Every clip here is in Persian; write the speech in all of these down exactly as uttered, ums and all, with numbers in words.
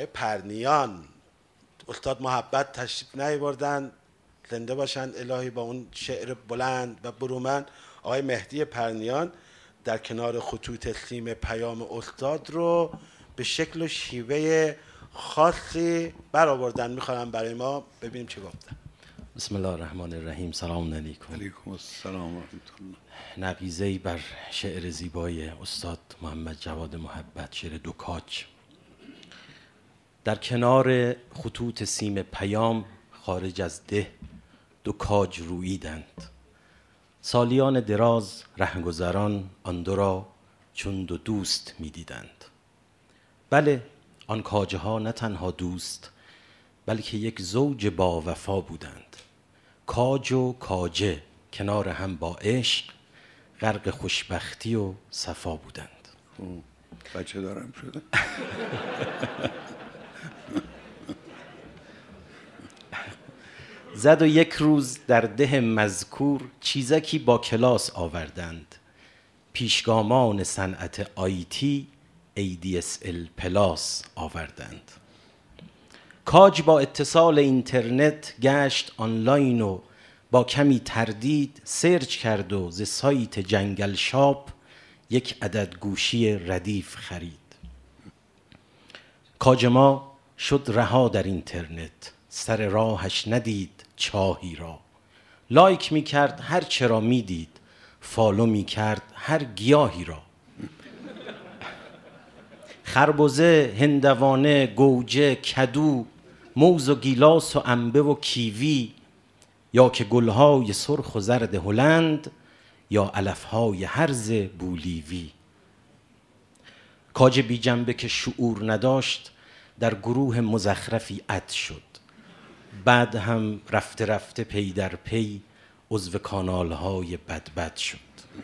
آقای پرنیان، استاد محبت تشریف نیاوردن، زنده باشن الهی، با اون شعر بلند و برومند. آقای مهدی پرنیان در کنار خطوط سیم پیام استاد رو به شکل و شیوه خاصی برآوردن. میخوام برای ما ببینیم چه گفتن. بسم الله الرحمن الرحیم. سلام علیکم. علیکم السلام و رحمت الله. نقیضه‌ای بر شعر زیبای استاد محمد جواد محبت، شعر دوکاج. در کنار خطوط سیم پیام خارج از ده دو کاج روییدند. سالیان دراز رهگذران آن دو را چون دو دوست می دیدند. بله، آن کاجه ها نه تنها دوست بلکه یک زوج با وفا بودند. کاج و کاجه کنار هم با عشق غرق خوشبختی و صفا بودند. بچه دارم شده. زد و یک روز در ده مذکور چیزکی با کلاس آوردند. پیشگامان صنعت آیتی ای دی اس ال پلاس آوردند. کاج با اتصال اینترنت گشت آنلاین و با کمی تردید سرچ کرد و ز سایت جنگل شاپ یک عدد گوشی ردیف خرید. کاج ما شد رها در اینترنت، سر راهش ندید چاهی را. لایک می کرد هر چرا می دید، فالو می کرد هر گیاهی را. خربزه، هندوانه، گوجه، کدو، موز و گیلاس و انبه و کیوی، یا که گلهای سرخ و زرد هلند یا علفهای هرز بولیوی. کاج بی جنبه که شعور نداشت در گروه مزخرفی اد شد. بعد هم رفته رفته پی در پی عضو کانالهای بد بد شد.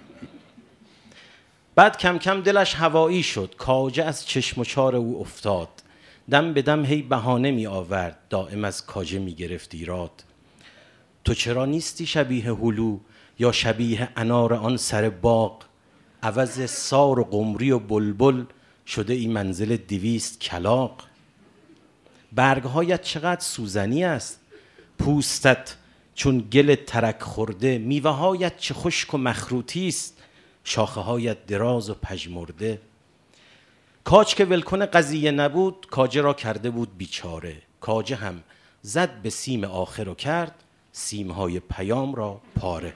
بعد کم کم دلش هوایی شد. کاجه از چشم و چار او افتاد. دم به دم هی بهانه می آورد، دائم از کاجه می گرفت ایراد. تو چرا نیستی شبیه هلو یا شبیه انار آن سر باغ؟ عوض سار و قمری و بلبل شده ای منزل دویست کلاغ. برگهایت چقدر سوزنی است، پوستت چون گل ترک خورده. میوه‌هایت چه خشک و مخروطی است، شاخه هایت دراز و پژمرده. کاج که ولکن قضیه نبود، کاجه را کرده بود بیچاره. کاجه هم زد به سیم آخر و کرد سیمهای پیام را پاره.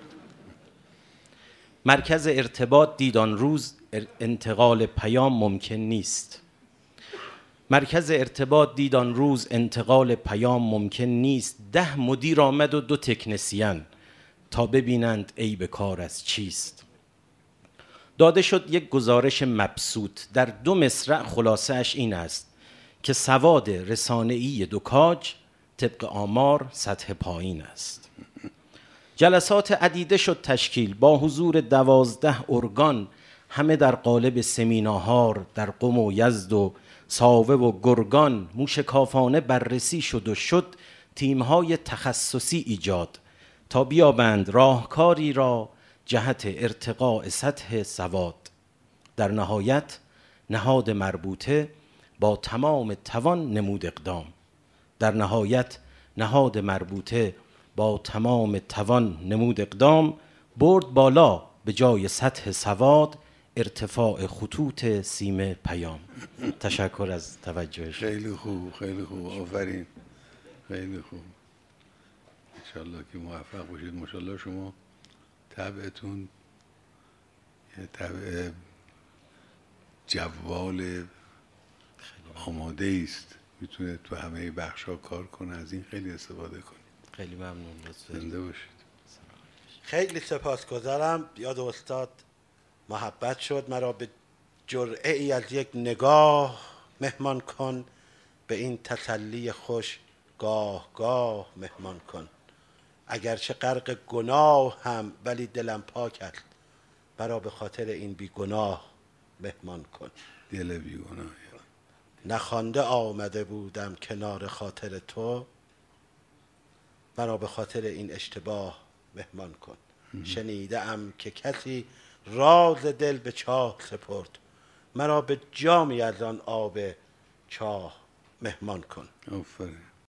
مرکز ارتباط دید آن روز انتقال پیام ممکن نیست. مرکز ارتباط دید آن روز انتقال پیام ممکن نیست. ده مدیر آمد و دو تکنسین تا ببینند عیب کار از چیست. داده شد یک گزارش مبسوط در دو مصرع. خلاصه اش این است که سواد رسانه‌ای دوکاج طبق آمار سطح پایین است. جلسات عدیده شد تشکیل با حضور دوازده ارگان، همه در قالب سمیناهار در قم و یزد و ساوه و گرگان. موشکافانه بررسی شد و شد تیم‌های تخصصی ایجاد تا بیابند راهکاری را جهت ارتقاء سطح سواد. در نهایت نهاد مربوطه با تمام توان نمود اقدام. در نهایت نهاد مربوطه با تمام توان نمود اقدام برد بالا به جای سطح سواد ارتفاع خطوط سیم پیام. تشکر از توجهش. خیلی خوب، خیلی خوب، آفرین، خیلی خوب. انشالله که موفق باشید. ماشاءالله شما طبعتون یه طبع جوال آماده است، میتونه تو همه بخشا کار کنه. از این خیلی استفاده کنید. خیلی ممنون. زنده باشید. خیلی سپاسگزارم. یاد استاد محبت شد. مرا به جرعه ای از یک نگاه مهمان کن، به این تسلی خوش گاه گاه مهمان کن. اگرچه غرق گناه هم ولی دلم پاک است، مرا به خاطر این بی گناه مهمان کن. دل بی گناه نخوانده آمده بودم کنار خاطر تو، مرا به خاطر این اشتباه مهمان کن. شنیده ام که کسی راز دل به چاه سپرد، مرا به جامی از آن آب چاه مهمان کن. آفرین.